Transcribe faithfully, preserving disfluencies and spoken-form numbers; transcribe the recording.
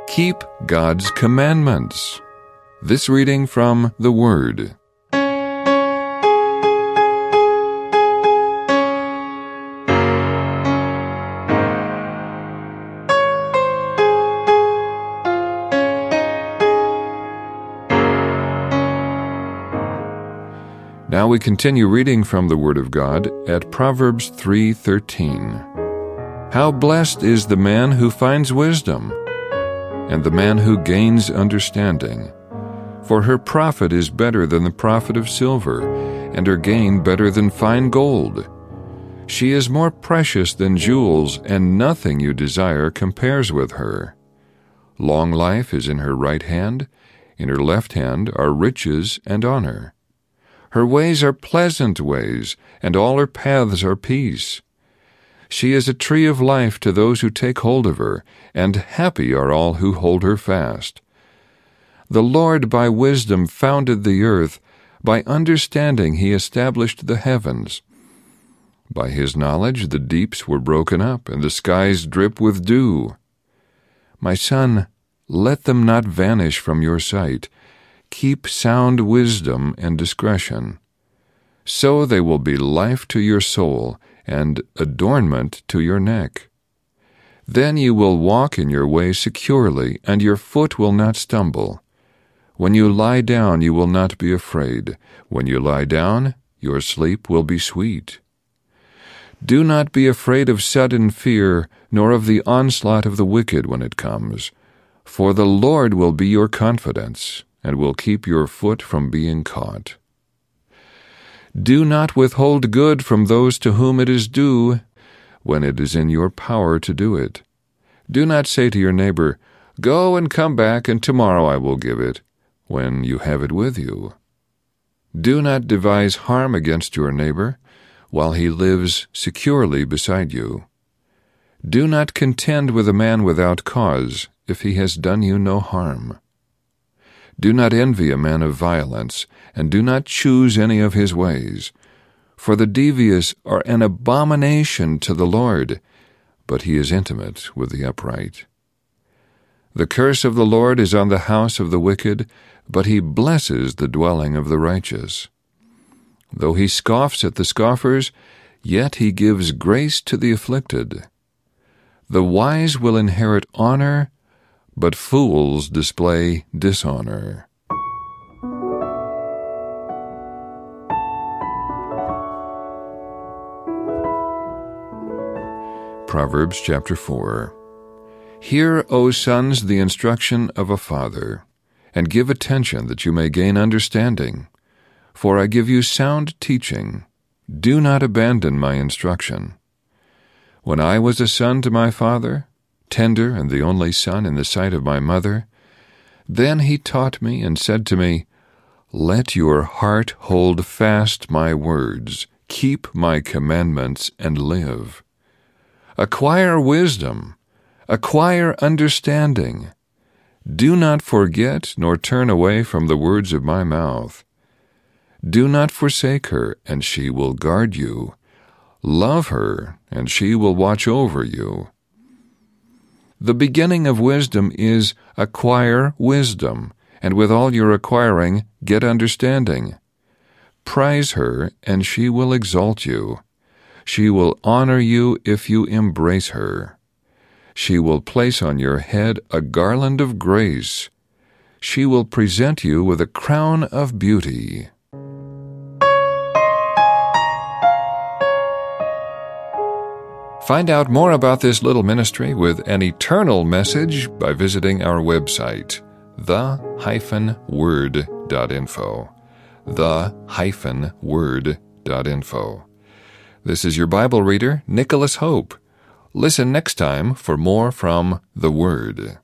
Keep God's commandments. This reading from the Word. Now we continue reading from the Word of God at Proverbs three thirteen. How blessed is the man who finds wisdom, and the man who gains understanding. For her profit is better than the profit of silver, and her gain better than fine gold. She is more precious than jewels, and nothing you desire compares with her. Long life is in her right hand, in her left hand are riches and honor. Her ways are pleasant ways, and all her paths are peace. She is a tree of life to those who take hold of her, and happy are all who hold her fast. The Lord by wisdom founded the earth, by understanding he established the heavens. By his knowledge the deeps were broken up, and the skies drip with dew. My son, let them not vanish from your sight. Keep sound wisdom and discretion. So they will be life to your soul, and adornment to your neck. Then you will walk in your way securely, and your foot will not stumble. When you lie down, you will not be afraid. When you lie down, your sleep will be sweet. Do not be afraid of sudden fear, nor of the onslaught of the wicked when it comes. For the Lord will be your confidence, and will keep your foot from being caught. Do not withhold good from those to whom it is due, when it is in your power to do it. Do not say to your neighbor, "Go and come back, and tomorrow I will give it," when you have it with you. Do not devise harm against your neighbor, while he lives securely beside you. Do not contend with a man without cause, if he has done you no harm. Do not envy a man of violence, and do not choose any of his ways. For the devious are an abomination to the Lord, but he is intimate with the upright. The curse of the Lord is on the house of the wicked, but he blesses the dwelling of the righteous. Though he scoffs at the scoffers, yet he gives grace to the afflicted. The wise will inherit honor, but fools display dishonor. Proverbs chapter four. Hear, O sons, the instruction of a father, and give attention that you may gain understanding. For I give you sound teaching. Do not abandon my instruction. When I was a son to my father, tender and the only son in the sight of my mother, then he taught me and said to me, Let your heart hold fast my words, keep my commandments, and live. Acquire wisdom, acquire understanding. Do not forget nor turn away from the words of my mouth. Do not forsake her, and she will guard you. Love her, and she will watch over you. The beginning of wisdom is acquire wisdom, and with all your acquiring, get understanding. Prize her, and she will exalt you. She will honor you if you embrace her. She will place on your head a garland of grace. She will present you with a crown of beauty. Find out more about this little ministry with an eternal message by visiting our website, the dash word dot info. the dash word dot info. This is your Bible reader, Nicholas Hope. Listen next time for more from the Word.